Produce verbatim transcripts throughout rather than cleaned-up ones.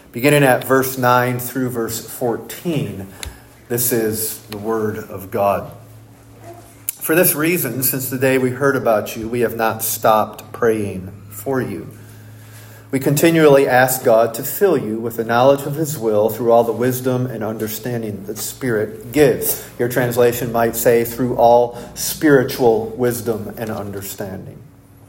Beginning at verse nine through verse fourteen, this is the word of God. For this reason, since the day we heard about you, we have not stopped praying for you. We continually ask God to fill you with the knowledge of His will through all the wisdom and understanding that the Spirit gives. Your translation might say, through all spiritual wisdom and understanding.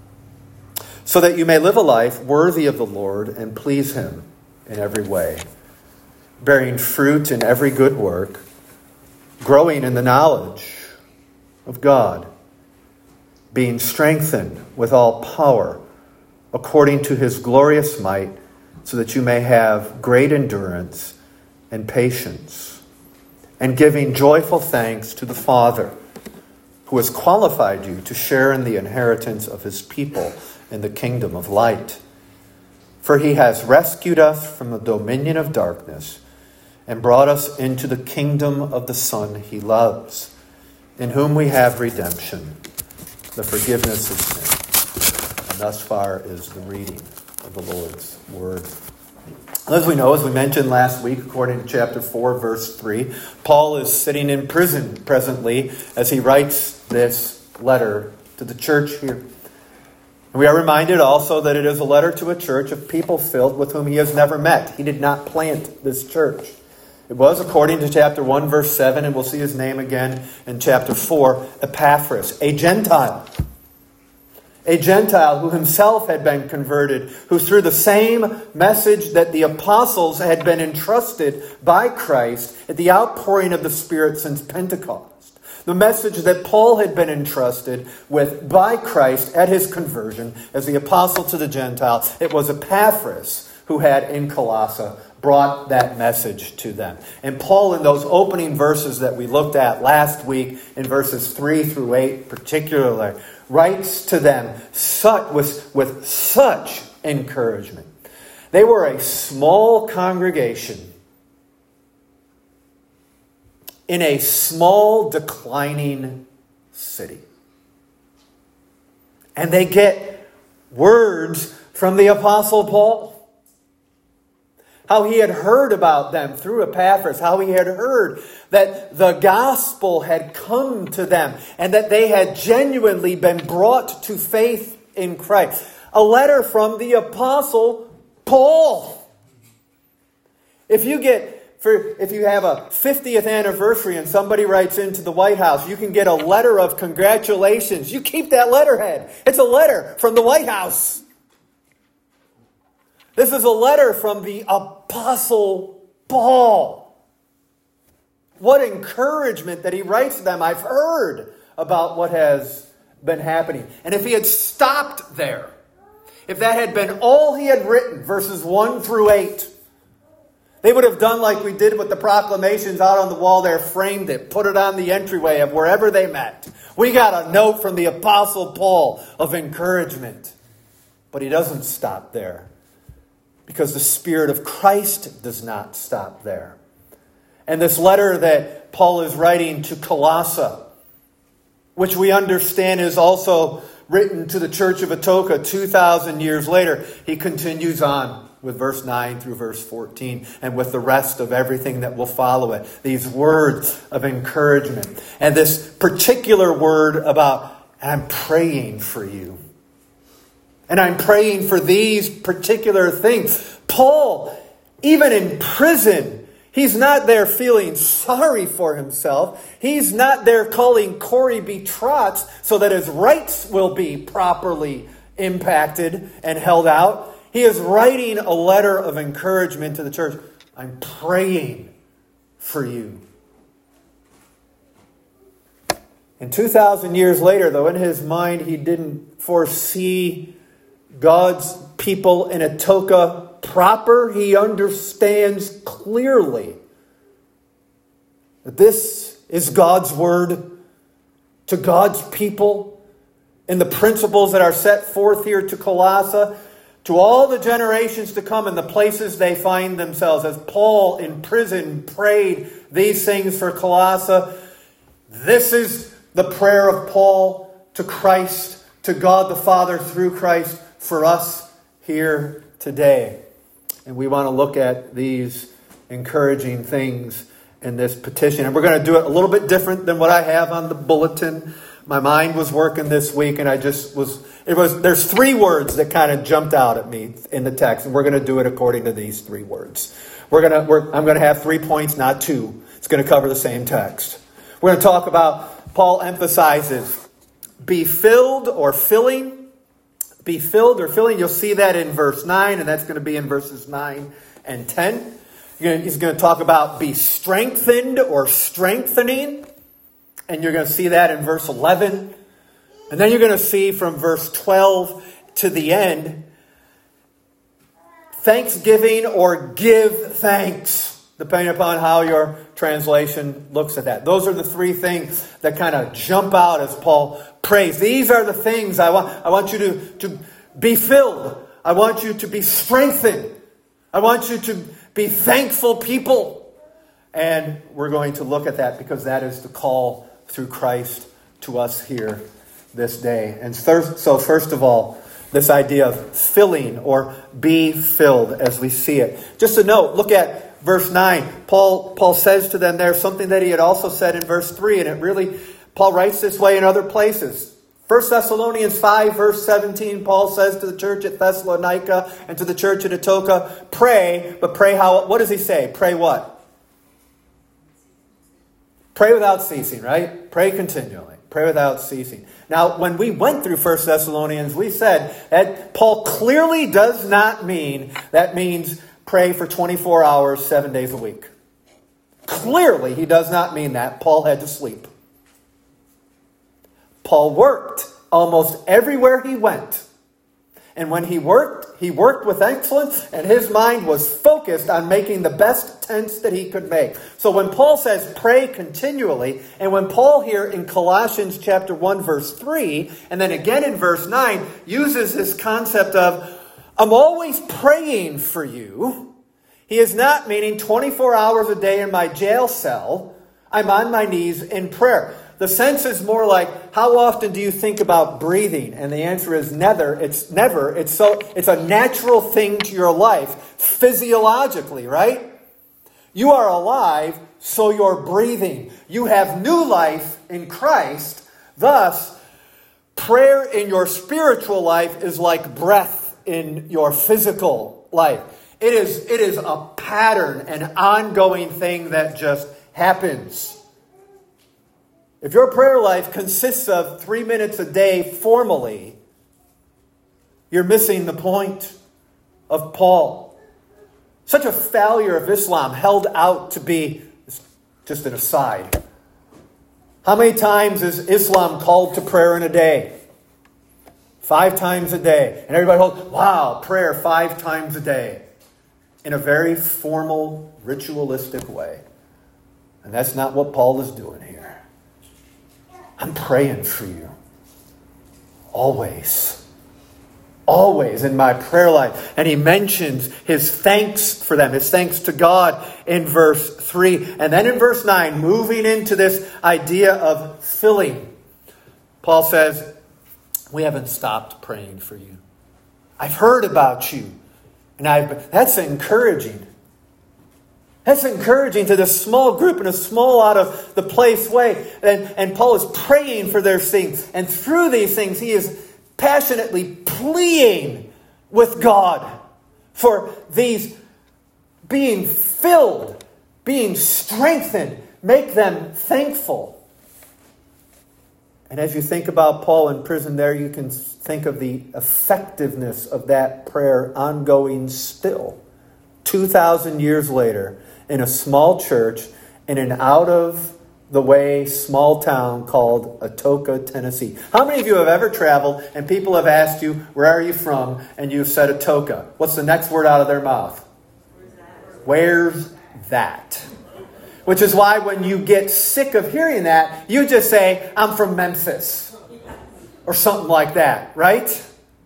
So that you may live a life worthy of the Lord and please Him in every way, bearing fruit in every good work, growing in the knowledge of God, being strengthened with all power according to His glorious might, so that you may have great endurance and patience, and giving joyful thanks to the Father, who has qualified you to share in the inheritance of His people in the kingdom of light. For He has rescued us from the dominion of darkness and brought us into the kingdom of the Son He loves, in whom we have redemption, the forgiveness of sin. And thus far is the reading of the Lord's word. As we know, as we mentioned last week, according to chapter four, verse three, Paul is sitting in prison presently as he writes this letter to the church here. We are reminded also that it is a letter to a church of people filled with whom he has never met. He did not plant this church. It was, according to chapter one, verse seven, and we'll see his name again in chapter four, Epaphras, a Gentile. A Gentile who himself had been converted, who through the same message that the apostles had been entrusted by Christ at the outpouring of the Spirit since Pentecost. The message that Paul had been entrusted with by Christ at his conversion as the apostle to the Gentiles. It was Epaphras who had in Colossae brought that message to them. And Paul, in those opening verses that we looked at last week, in verses three through eight particularly, writes to them such, with, with such encouragement. They were a small congregation in a small, declining city. And they get words from the Apostle Paul. How he had heard about them through Epaphras. How he had heard that the gospel had come to them. And that they had genuinely been brought to faith in Christ. A letter from the Apostle Paul. If you get... For if you have a fiftieth anniversary and somebody writes into the White House, you can get a letter of congratulations. You keep that letterhead. It's a letter from the White House. This is a letter from the Apostle Paul. What encouragement that he writes to them. I've heard about what has been happening. And if he had stopped there, if that had been all he had written, verses one through eight, they would have done like we did with the proclamations out on the wall there, framed it, put it on the entryway of wherever they met. We got a note from the Apostle Paul of encouragement. But he doesn't stop there, because the Spirit of Christ does not stop there. And this letter that Paul is writing to Colossae, which we understand is also written to the church of Atoka two thousand years later, he continues on with verse nine through verse fourteen, and with the rest of everything that will follow it. These words of encouragement. And this particular word about, I'm praying for you. And I'm praying for these particular things. Paul, even in prison, he's not there feeling sorry for himself. He's not there calling Corey B. Trotz so that his rights will be properly impacted and held out. He is writing a letter of encouragement to the church. I'm praying for you. And two thousand years later, though, in his mind, he didn't foresee God's people in Atoka proper. He understands clearly that this is God's word to God's people, and the principles that are set forth here to Colossae, to all the generations to come and the places they find themselves. As Paul in prison prayed these things for Colossae, this is the prayer of Paul to Christ, to God the Father through Christ, for us here today. And we want to look at these encouraging things in this petition. And we're going to do it a little bit different than what I have on the bulletin. My mind was working this week, and I just was, it was, there's three words that kind of jumped out at me in the text, and we're going to do it according to these three words. We're going to, we're, I'm going to have three points, not two. It's going to cover the same text. We're going to talk about, Paul emphasizes, be filled or filling. Be filled or filling. You'll see that in verse nine, and that's going to be in verses nine and ten. He's going to talk about be strengthened or strengthening. And you're going to see that in verse eleven. And then you're going to see from verse twelve to the end, thanksgiving or give thanks, depending upon how your translation looks at that. Those are the three things that kind of jump out as Paul prays. These are the things I want, I want you to, to be filled. I want you to be strengthened. I want you to be thankful people. And we're going to look at that because that is the call through Christ to us here this day. And so first of all, this idea of filling or be filled as we see it. Just a note, look at verse nine. Paul, Paul says to them there something that he had also said in verse three. And it really, Paul writes this way in other places. First Thessalonians five, verse seventeen, Paul says to the church at Thessalonica and to the church at Atoka, pray, but pray how, what does he say? Pray what? Pray without ceasing, right? Pray continually. Pray without ceasing. Now, when we went through First Thessalonians, we said that Paul clearly does not mean that means pray for twenty-four hours, seven days a week. Clearly, he does not mean that. Paul had to sleep. Paul worked almost everywhere he went. And when he worked, he worked with excellence, and his mind was focused on making the best tents that he could make. So when Paul says pray continually, and when Paul here in Colossians chapter one, verse three, and then again in verse nine, uses this concept of, I'm always praying for you, he is not meaning twenty-four hours a day in my jail cell, I'm on my knees in prayer. The sense is more like, how often do you think about breathing? And the answer is never. It's never. It's so. It's a natural thing to your life, physiologically, right? You are alive, so you're breathing. You have new life in Christ. Thus, prayer in your spiritual life is like breath in your physical life. It is, it is a pattern, an ongoing thing that just happens. If your prayer life consists of three minutes a day formally, you're missing the point of Paul. Such a failure of Islam held out to be, just an aside. How many times is Islam called to prayer in a day? Five times a day. And everybody holds, wow, prayer five times a day. In a very formal, ritualistic way. And that's not what Paul is doing here. I'm praying for you. Always. Always in my prayer life. And he mentions his thanks for them. His thanks to God in verse three. And then in verse nine, moving into this idea of filling. Paul says, we haven't stopped praying for you. I've heard about you. And I've that's encouraging. That's encouraging to this small group in a small out of the place way. And, and Paul is praying for their things. And through these things, he is passionately pleading with God for these being filled, being strengthened. Make them thankful. And as you think about Paul in prison there, you can think of the effectiveness of that prayer ongoing still. two thousand years later, in a small church in an out-of-the-way small town called Atoka, Tennessee. How many of you have ever traveled and people have asked you, where are you from? And you've said Atoka. What's the next word out of their mouth? Where's that? Which is why when you get sick of hearing that, you just say, I'm from Memphis. Or something like that, right?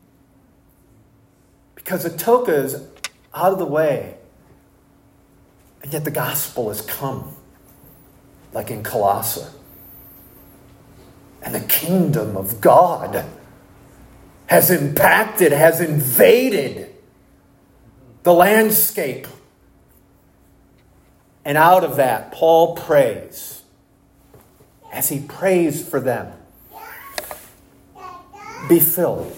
Because Atoka is out of the way. And yet the gospel has come, like in Colossae. And the kingdom of God has impacted, has invaded the landscape. And out of that, Paul prays. As he prays for them, be filled.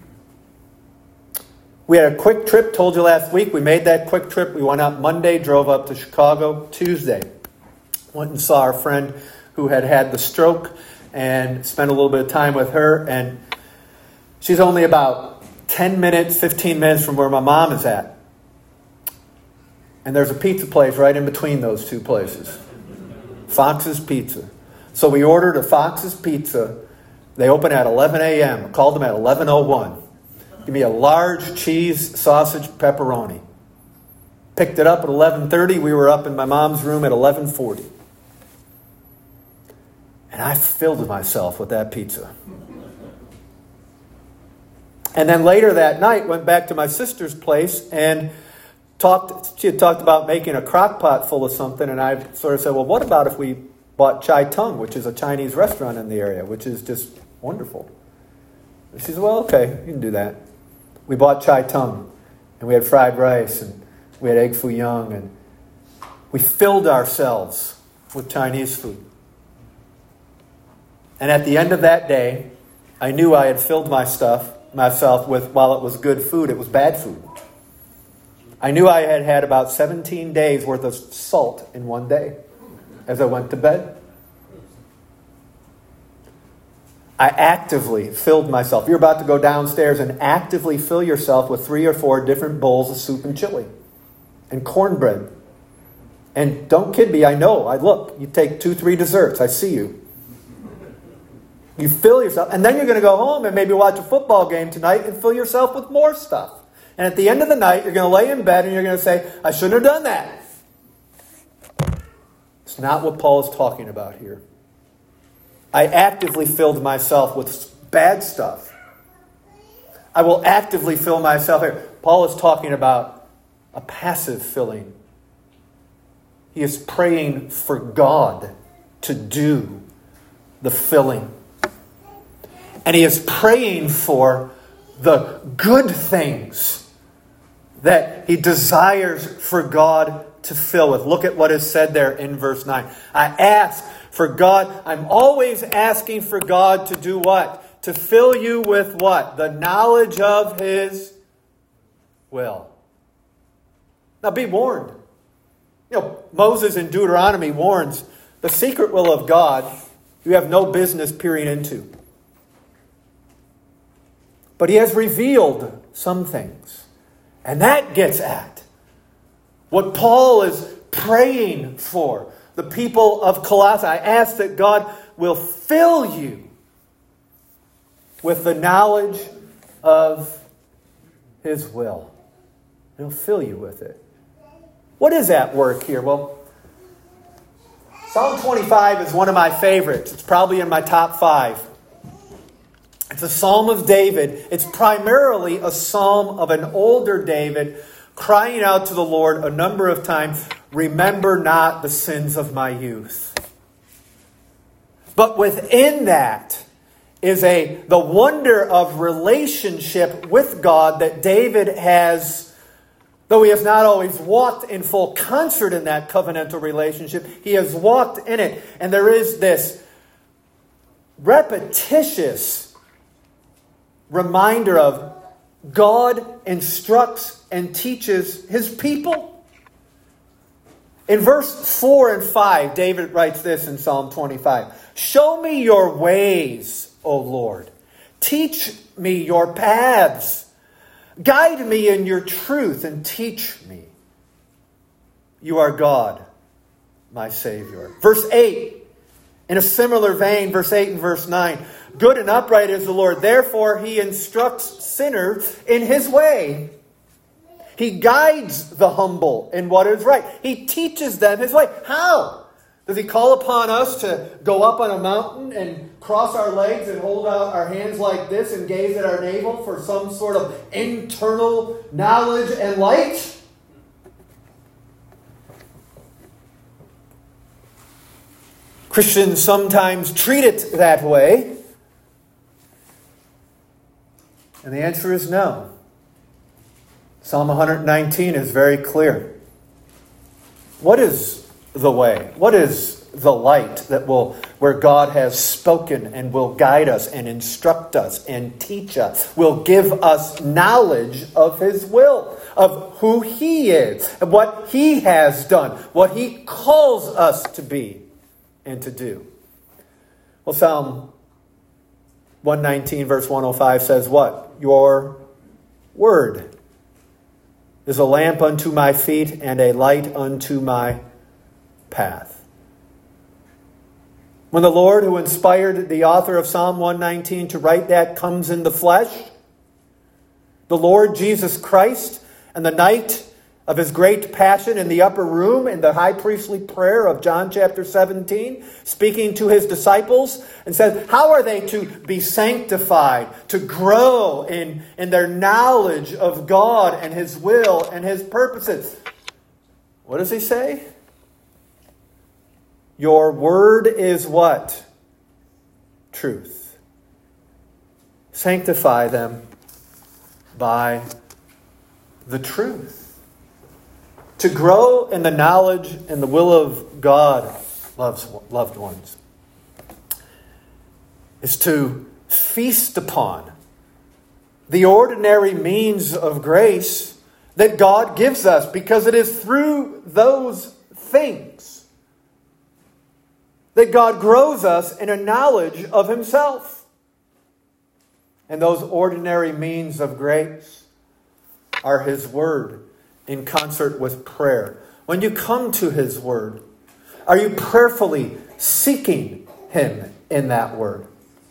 We had a quick trip, told you last week. We made that quick trip. We went out Monday, drove up to Chicago Tuesday. Went and saw our friend who had had the stroke and spent a little bit of time with her. And she's only about ten minutes, fifteen minutes from where my mom is at. And there's a pizza place right in between those two places. Fox's Pizza. So we ordered a Fox's Pizza. They open at eleven a.m. I called them at eleven oh one. Give me a large cheese, sausage, pepperoni. Picked it up at eleven thirty. We were up in my mom's room at eleven forty. And I filled myself with that pizza. And then later that night, went back to my sister's place and talked. She had talked about making a crock pot full of something. And I sort of said, well, what about if we bought Chai Tung, which is a Chinese restaurant in the area, which is just wonderful. And she said, well, okay, you can do that. We bought Chai Tung, and we had fried rice, and we had egg foo young, and we filled ourselves with Chinese food. And at the end of that day, I knew I had filled my stuff, myself with, while it was good food, it was bad food. I knew I had had about seventeen days worth of salt in one day as I went to bed. I actively filled myself. You're about to go downstairs and actively fill yourself with three or four different bowls of soup and chili and cornbread. And don't kid me, I know. I look. You take two, three desserts. I see you. You fill yourself. And then you're going to go home and maybe watch a football game tonight and fill yourself with more stuff. And at the end of the night, you're going to lay in bed and you're going to say, I shouldn't have done that. It's not what Paul is talking about here. I actively filled myself with bad stuff. I will actively fill myself here. Paul is talking about a passive filling. He is praying for God to do the filling. And he is praying for the good things that he desires for God to fill with. Look at what is said there in verse nine. I ask for God. I'm always asking for God to do what? To fill you with what? The knowledge of His will. Now be warned. You know, Moses in Deuteronomy warns the secret will of God you have no business peering into. But He has revealed some things. And that gets at what Paul is praying for. The people of Colossae. I ask that God will fill you with the knowledge of His will. He'll fill you with it. What is at work here? Well, Psalm twenty-five is one of my favorites. It's probably in my top five. It's a psalm of David. It's primarily a psalm of an older David crying out to the Lord a number of times, remember not the sins of my youth. But within that is a the wonder of relationship with God that David has, though he has not always walked in full concert in that covenantal relationship, he has walked in it. And there is this repetitious reminder of God instructs and teaches His people. In verse four and five, David writes this in Psalm twenty-five. Show me your ways, O Lord. Teach me your paths. Guide me in your truth and teach me. You are God, my Savior. Verse eight, in a similar vein, verse eight and verse nine. Good and upright is the Lord. Therefore, He instructs sinners in His way. He guides the humble in what is right. He teaches them His way. How? Does He call upon us to go up on a mountain and cross our legs and hold out our hands like this and gaze at our navel for some sort of internal knowledge and light? Christians sometimes treat it that way. And the answer is no. Psalm one nineteen is very clear. What is the way? What is the light that will, where God has spoken and will guide us and instruct us and teach us, will give us knowledge of His will, of who He is, and what He has done, what He calls us to be and to do? Well, Psalm one nineteen verse one oh five says what? Your word is a lamp unto my feet and a light unto my path. When the Lord who inspired the author of Psalm one nineteen to write that comes in the flesh, the Lord Jesus Christ, and the night of His great passion in the upper room in the high priestly prayer of John chapter seventeen, speaking to His disciples and says, how are they to be sanctified, to grow in, in their knowledge of God and His will and His purposes? What does He say? Your word is what? Truth. Sanctify them by the truth. To grow in the knowledge and the will of God, loves, loved ones, is to feast upon the ordinary means of grace that God gives us, because it is through those things that God grows us in a knowledge of Himself. And those ordinary means of grace are His Word in concert with prayer. When you come to His Word, are you prayerfully seeking Him in that Word?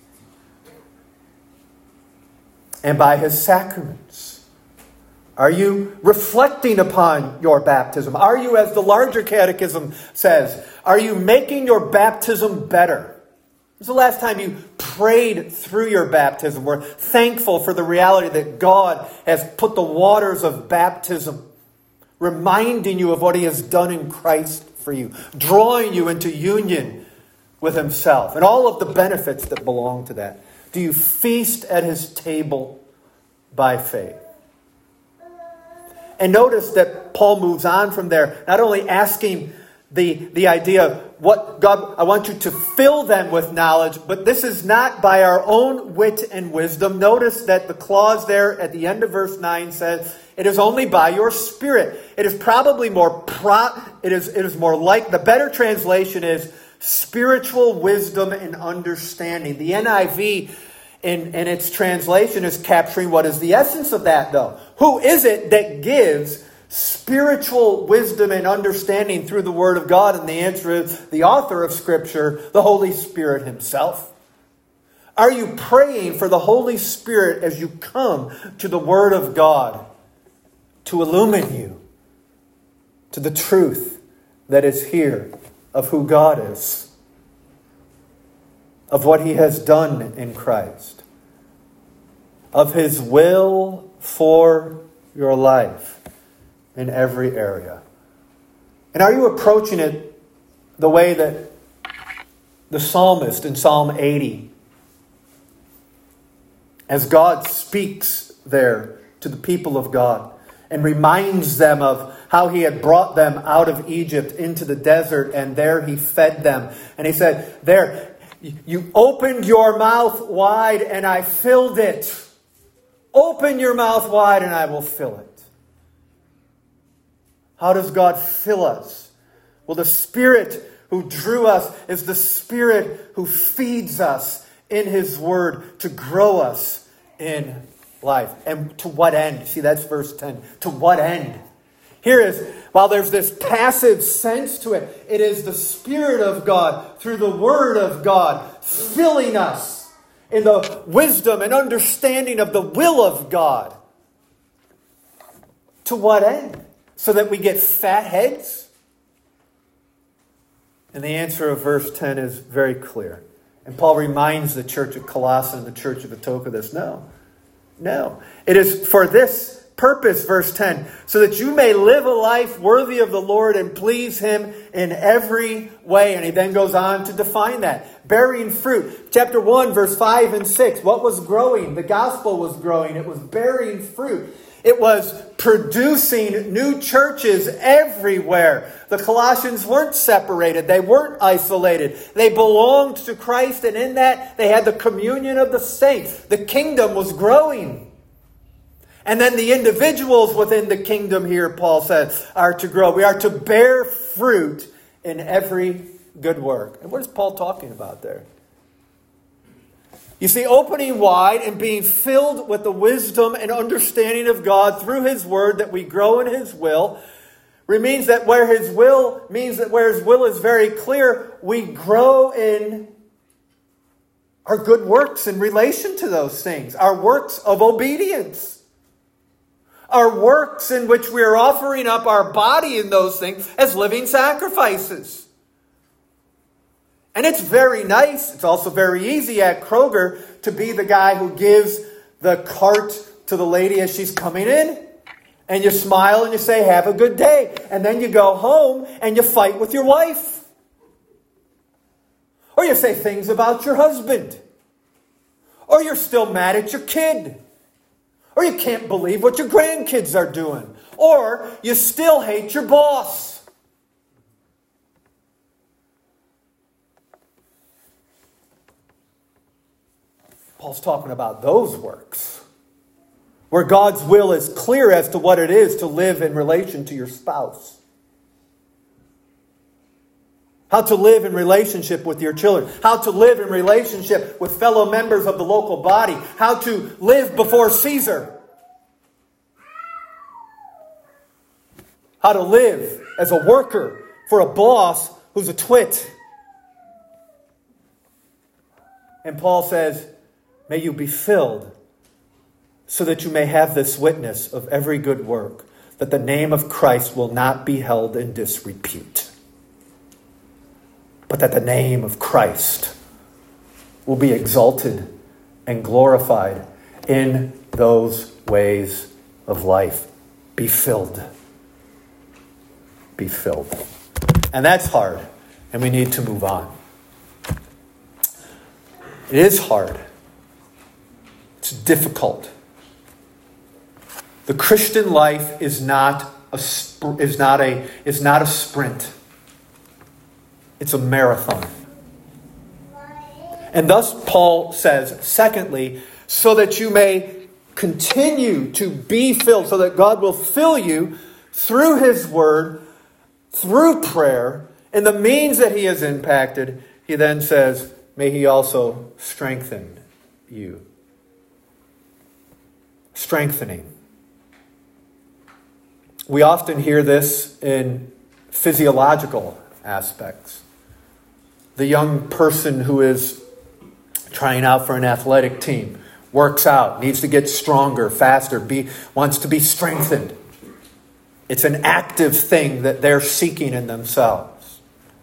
And by His sacraments, are you reflecting upon your baptism? Are you, as the larger catechism says, are you making your baptism better? When's the last time you prayed through your baptism? We're thankful for the reality that God has put the waters of baptism, reminding you of what He has done in Christ for you, drawing you into union with Himself, and all of the benefits that belong to that. Do you feast at His table by faith? And notice that Paul moves on from there, not only asking the, the idea of what God, I want you to fill them with knowledge, but this is not by our own wit and wisdom. Notice that the clause there at the end of verse nine says, it is only by your Spirit. It is probably more, pro, it is, it is more like, the better translation is spiritual wisdom and understanding. The N I V in, in its translation is capturing what is the essence of that, though. Who is it that gives spiritual wisdom and understanding through the Word of God? And the answer is the author of Scripture, the Holy Spirit Himself. Are you praying for the Holy Spirit as you come to the Word of God to illumine you to the truth that is here of who God is, of what He has done in Christ, of His will for your life in every area? And are you approaching it the way that the psalmist in Psalm eighty, as God speaks there to the people of God and reminds them of how He had brought them out of Egypt into the desert, and there He fed them. And He said, there, you opened your mouth wide and I filled it. Open your mouth wide and I will fill it. How does God fill us? Well, the Spirit who drew us is the Spirit who feeds us in His Word to grow us in life. And to what end? See, that's verse ten. To what end? Here is, while there's this passive sense to it, it is the Spirit of God through the Word of God filling us in the wisdom and understanding of the will of God. To what end? So that we get fat heads? And the answer of verse ten is very clear. And Paul reminds the church of Colossae and the church of Atoka this. No. No. It is for this purpose, verse ten, so that you may live a life worthy of the Lord and please Him in every way. And he then goes on to define that. Bearing fruit. Chapter one, verse five and six. What was growing? The gospel was growing. It was bearing fruit. It was producing new churches everywhere. The Colossians weren't separated. They weren't isolated. They belonged to Christ, and in that they had the communion of the saints. The kingdom was growing. And then the individuals within the kingdom here, Paul says, are to grow. We are to bear fruit in every good work. And what is Paul talking about there? You see, opening wide and being filled with the wisdom and understanding of God through His Word, that we grow in His will, means that where His will means that where His will is very clear, we grow in our good works in relation to those things, our works of obedience, our works in which we are offering up our body in those things as living sacrifices. And it's very nice. It's also very easy at Kroger to be the guy who gives the cart to the lady as she's coming in. And you smile and you say, have a good day. And then you go home and you fight with your wife. Or you say things about your husband. Or you're still mad at your kid. Or you can't believe what your grandkids are doing. Or you still hate your boss. Paul's talking about those works, where God's will is clear as to what it is to live in relation to your spouse. How to live in relationship with your children. How to live in relationship with fellow members of the local body. How to live before Caesar. How to live as a worker for a boss who's a twit. And Paul says, may you be filled so that you may have this witness of every good work, that the name of Christ will not be held in disrepute, but that the name of Christ will be exalted and glorified in those ways of life. Be filled. Be filled. And that's hard, and we need to move on. It is hard. It's difficult. The Christian life is not a is not a is not a sprint. It's a marathon. And thus Paul says, secondly, so that you may continue to be filled, so that God will fill you through His Word, through prayer, and the means that He has impacted, he then says, may He also strengthen you. Strengthening. We often hear this in physiological aspects. The young person who is trying out for an athletic team works out, needs to get stronger, faster, be, wants to be strengthened. It's an active thing that they're seeking in themselves.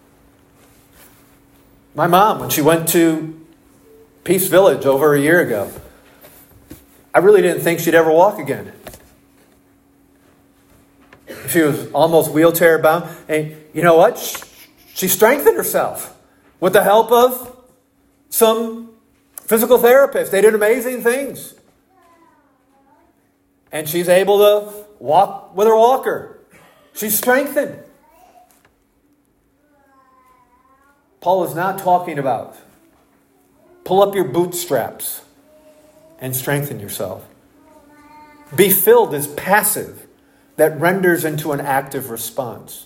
My mom, when she went to Peace Village over a year ago, I really didn't think she'd ever walk again. She was almost wheelchair bound. And you know what? She strengthened herself with the help of some physical therapists. They did amazing things. And she's able to walk with her walker. She's strengthened. Paul is not talking about pull up your bootstraps and strengthen yourself. Be filled is passive that renders into an active response.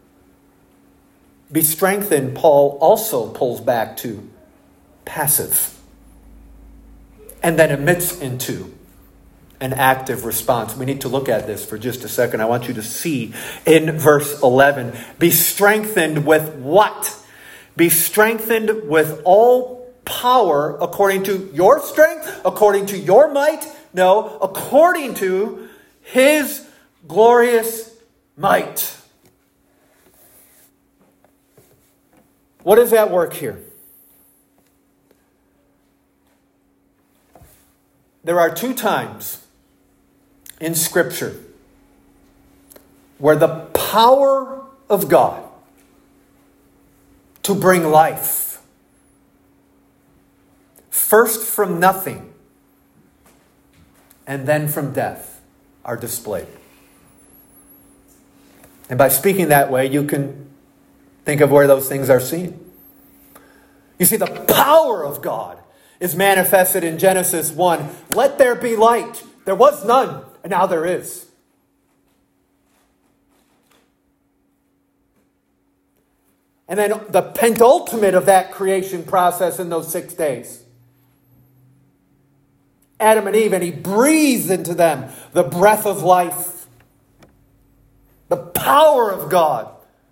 Be strengthened, Paul also pulls back to passive and then emits into an active response. We need to look at this for just a second. I want you to see in verse eleven. Be strengthened with what? Be strengthened with all power according to your strength, according to your might. No, according to His glorious might. What is at work here? There are two times in Scripture where the power of God to bring life, first from nothing and then from death, are displayed. And by speaking that way, you can think of where those things are seen. You see, the power of God is manifested in Genesis one. Let there be light. There was none, and now there is. And then the penultimate of that creation process in those six days. Adam and Eve, and he breathed into them the breath of life. The power of God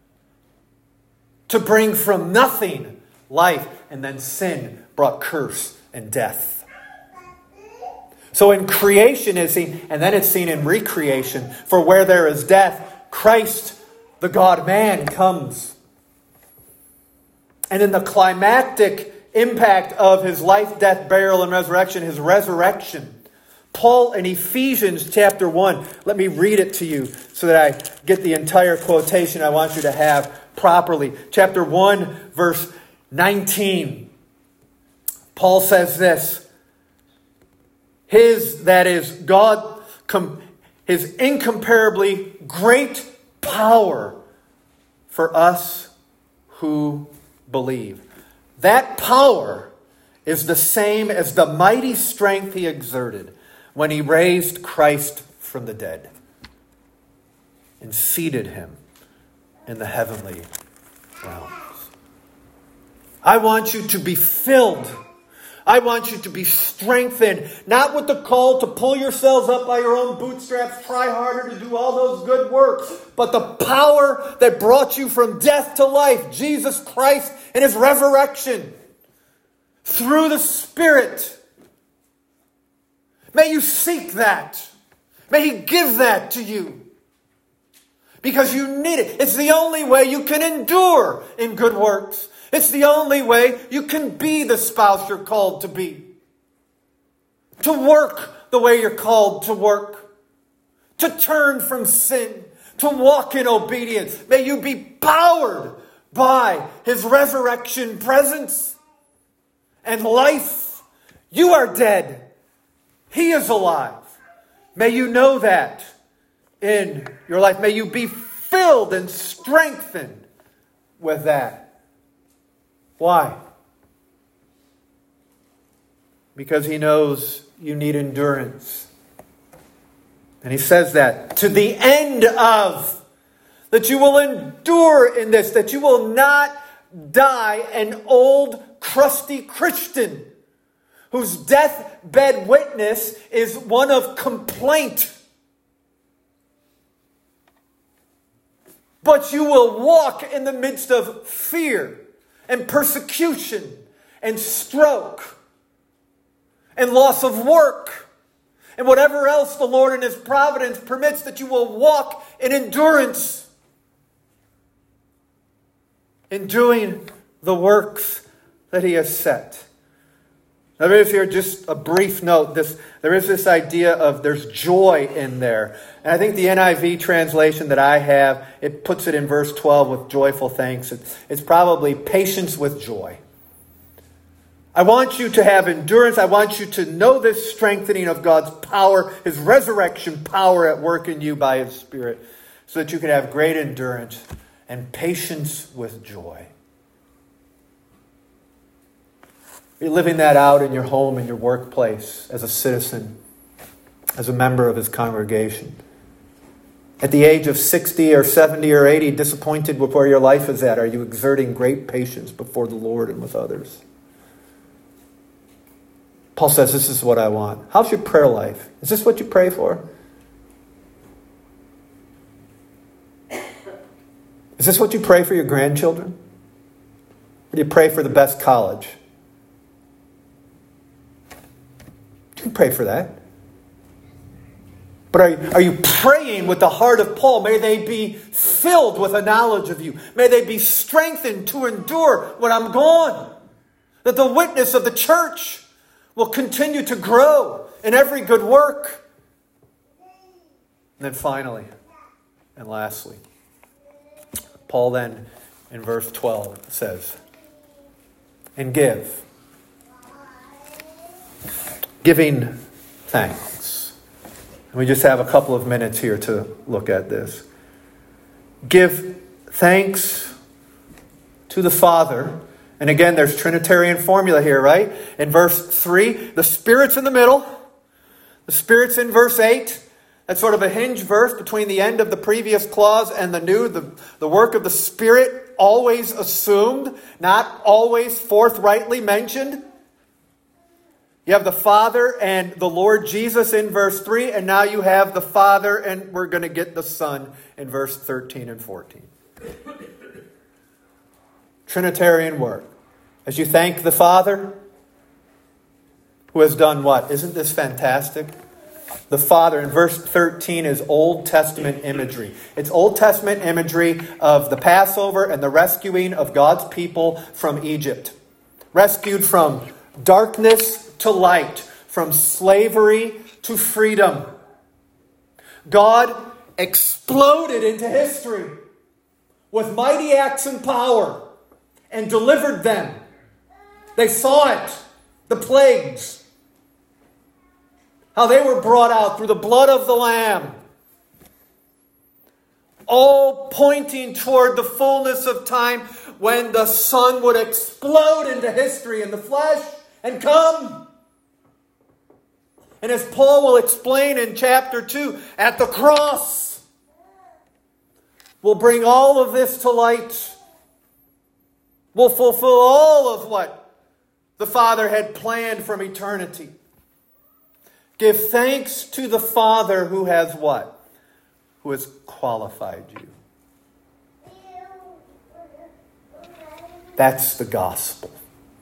to bring from nothing life. And then sin brought curse and death. So in creation is seen, and then it's seen in recreation. For where there is death, Christ, the God-man, comes. And in the climactic impact of his life, death, burial, and resurrection, his resurrection, Paul in Ephesians chapter one, let me read it to you so that I get the entire quotation I want you to have properly. Chapter one, verse nineteen. Paul says this. His, that is, God, his incomparably great power for us who believe. That power is the same as the mighty strength he exerted when he raised Christ from the dead and seated him in the heavenly realms. I want you to be filled. I want you to be strengthened, not with the call to pull yourselves up by your own bootstraps, try harder to do all those good works, but the power that brought you from death to life, Jesus Christ and his resurrection, through the Spirit. May you seek that. May he give that to you. Because you need it. It's the only way you can endure in good works. It's the only way you can be the spouse you're called to be. To work the way you're called to work. To turn from sin. To walk in obedience. May you be powered by his resurrection presence and life. You are dead. He is alive. May you know that in your life. May you be filled and strengthened with that. Why? Because he knows you need endurance. And he says that to the end of, that you will endure in this, that you will not die an old, crusty Christian whose deathbed witness is one of complaint. But you will walk in the midst of fear and persecution and stroke and loss of work and whatever else the Lord in his providence permits, that you will walk in endurance in doing the works that he has set. Now, there is here just a brief note. This, there is this idea of there's joy in there. And I think the N I V translation that I have, it puts it in verse twelve with joyful thanks. It's, it's probably patience with joy. I want you to have endurance. I want you to know this strengthening of God's power, his resurrection power at work in you by his Spirit, so that you can have great endurance and patience with joy. You're living that out in your home, in your workplace, as a citizen, as a member of his congregation. At the age of sixty or seventy or eighty, disappointed with where your life is at, are you exerting great patience before the Lord and with others? Paul says, this is what I want. How's your prayer life? Is this what you pray for? Is this what you pray for your grandchildren? Or do you pray for the best college? You can pray for that. But are you, are you praying with the heart of Paul? May they be filled with a knowledge of you. May they be strengthened to endure when I'm gone. That the witness of the church will continue to grow in every good work. And then finally, and lastly, Paul then in verse twelve says, and give. Giving thanks. We just have a couple of minutes here to look at this. Give thanks to the Father. And again, there's Trinitarian formula here, right? In verse three, the Spirit's in the middle. The Spirit's in verse eight. That's sort of a hinge verse between the end of the previous clause and the new. The, the work of the Spirit always assumed, not always forthrightly mentioned. You have the Father and the Lord Jesus in verse three, and now you have the Father, and we're going to get the Son in verse thirteen and fourteen. Trinitarian work. As you thank the Father, who has done what? Isn't this fantastic? The Father in verse thirteen is Old Testament imagery. It's Old Testament imagery of the Passover and the rescuing of God's people from Egypt. Rescued from darkness to light, from slavery to freedom. God exploded into history with mighty acts and power and delivered them. They saw it, the plagues, how they were brought out through the blood of the Lamb, all pointing toward the fullness of time when the Son would explode into history in the flesh and come. And as Paul will explain in chapter two, at the cross, we'll bring all of this to light. We'll fulfill all of what the Father had planned from eternity. Give thanks to the Father who has what? Who has qualified you. That's the gospel.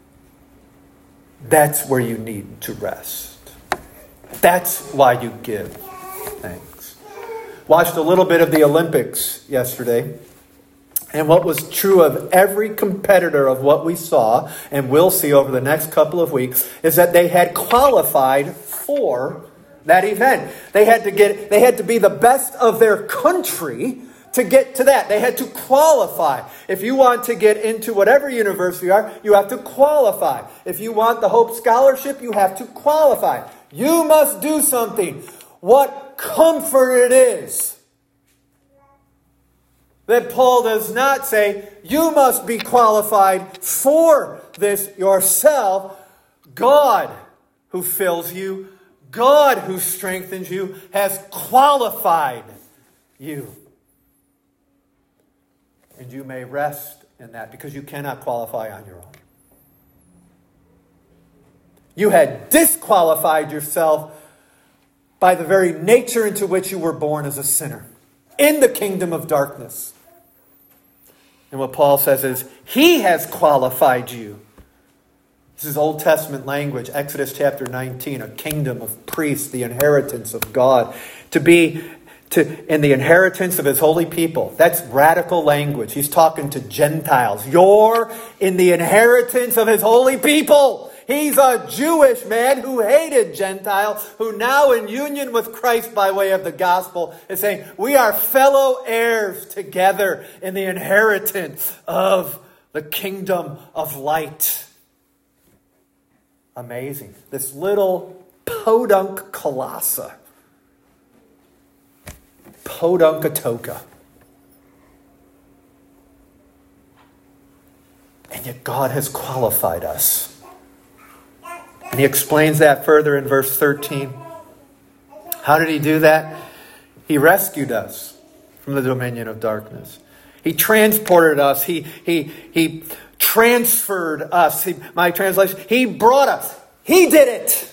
That's where you need to rest. That's why you give thanks. Watched a little bit of the Olympics yesterday. And what was true of every competitor of what we saw and will see over the next couple of weeks is that they had qualified for that event. They had to get, they had to be the best of their country to get to that. They had to qualify. If you want to get into whatever university you are, you have to qualify. If you want the Hope Scholarship, you have to qualify. You must do something. What comfort it is that Paul does not say, you must be qualified for this yourself. God who fills you, God who strengthens you, has qualified you. And you may rest in that because you cannot qualify on your own. You had disqualified yourself by the very nature into which you were born as a sinner in the kingdom of darkness. And what Paul says is, He has qualified you. This is Old Testament language, Exodus chapter nineteen, a kingdom of priests, the inheritance of God, to be to in the inheritance of His holy people. That's radical language. He's talking to Gentiles. You're in the inheritance of His holy people. He's a Jewish man who hated Gentiles, who now in union with Christ by way of the gospel is saying, we are fellow heirs together in the inheritance of the kingdom of light. Amazing. This little podunk Colossae. Podunk Atoka. And yet God has qualified us. And he explains that further in verse thirteen. How did he do that? He rescued us from the dominion of darkness. He transported us. He, he, he transferred us. He, my translation, he brought us. He did it.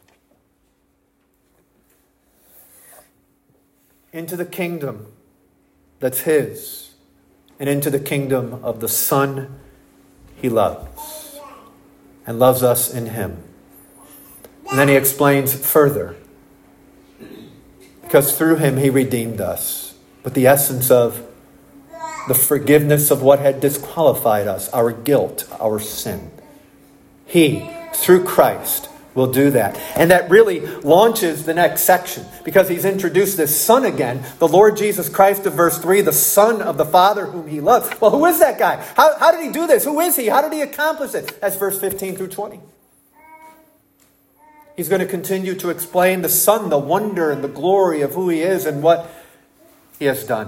Into the kingdom that's his. And into the kingdom of the Son he loves. And loves us in him. And then he explains further. Because through him he redeemed us. With the essence of the forgiveness of what had disqualified us. Our guilt, our sin. He, through Christ, will do that. And that really launches the next section. Because he's introduced this Son again. The Lord Jesus Christ of verse three. The Son of the Father whom he loves. Well, who is that guy? How, how did he do this? Who is he? How did he accomplish it? That's verse fifteen through twenty. He's going to continue to explain the Son, the wonder and the glory of who He is and what He has done.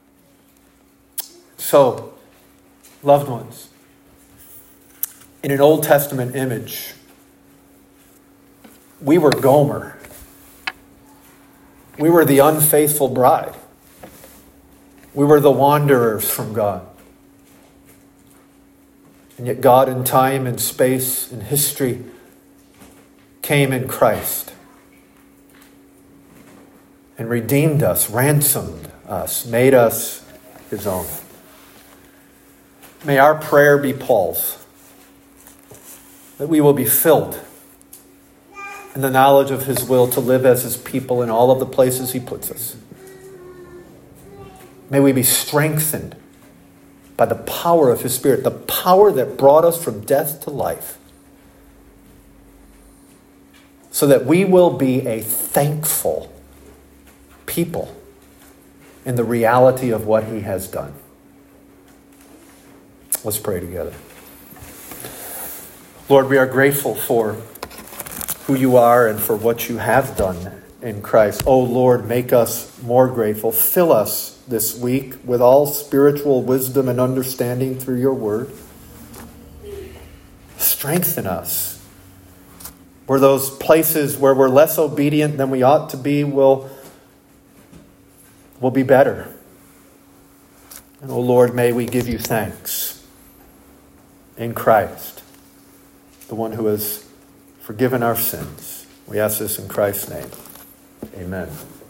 So, loved ones, in an Old Testament image, we were Gomer. We were the unfaithful bride. We were the wanderers from God. And yet God in time and space and history came in Christ and redeemed us, ransomed us, made us His own. May our prayer be Paul's, that we will be filled in the knowledge of His will to live as His people in all of the places He puts us. May we be strengthened by the power of His Spirit, the power that brought us from death to life, so that we will be a thankful people in the reality of what He has done. Let's pray together. Lord, we are grateful for who You are and for what You have done in Christ. Oh Lord, make us more grateful. Fill us this week with all spiritual wisdom and understanding through Your word. Strengthen us. Where those places where we're less obedient than we ought to be will, will be better. And oh Lord, may we give You thanks in Christ, the one who has forgiven our sins. We ask this in Christ's name. Amen.